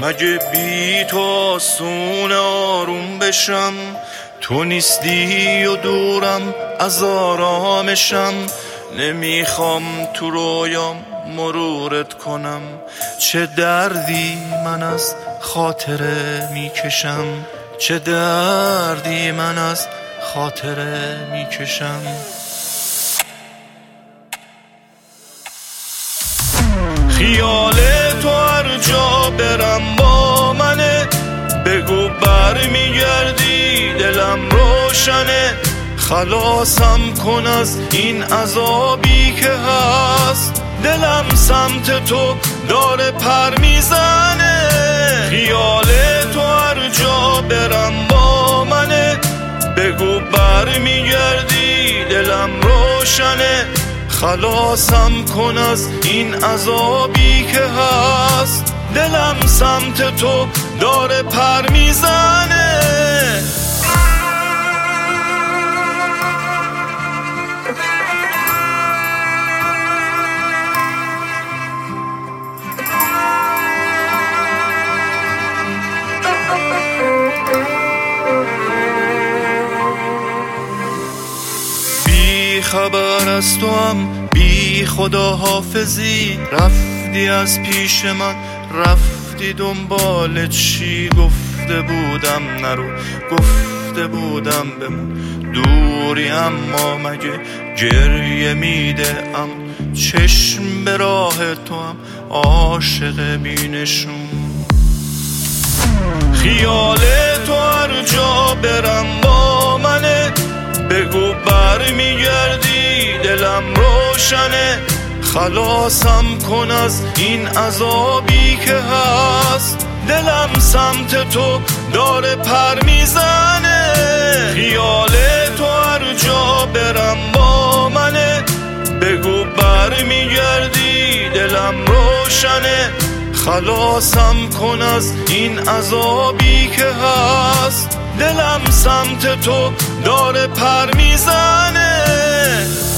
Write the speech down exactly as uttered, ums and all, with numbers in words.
مگه بی تو آسون آروم بشم؟ تو نیستی و دورم از آرامشم، نمیخوام تو رویام مرورت کنم. چه دردی من از خاطره میکشم، چه دردی من از خاطره میکشم. خیال تو هر جا برم با منه، بگو بر میگردی دلم روشنه. خلاصم کن از این عذابی که هست، دلم سمت تو داره پر میزنه. خیال تو هر جا برم با منه، بگو بر میگردی دلم روشنه. خلاصم کن از این عذابی که هست، دلم سمت تو داره پر میزنه. بی خبر از تو هم بی خدا حافظی، رفتی از پیش من رفتی دنبال چی؟ گفته بودم نرو، گفته بودم بمون دوری، اما مگه گریه میده ام چشم به راه تو هم عاشق بینشون. خیال تو هر جا برم با منه، بگو بر میگردی دلم روشنه. خلاصم کن از این عذابی که هست، دلم سمت تو داره پر میزنه. خیال تو هر جا برم با منه، بگو بر میگردی دلم روشنه. خلاصم کن از این عذابی که هست، دلم سمت تو داره پر میزنه.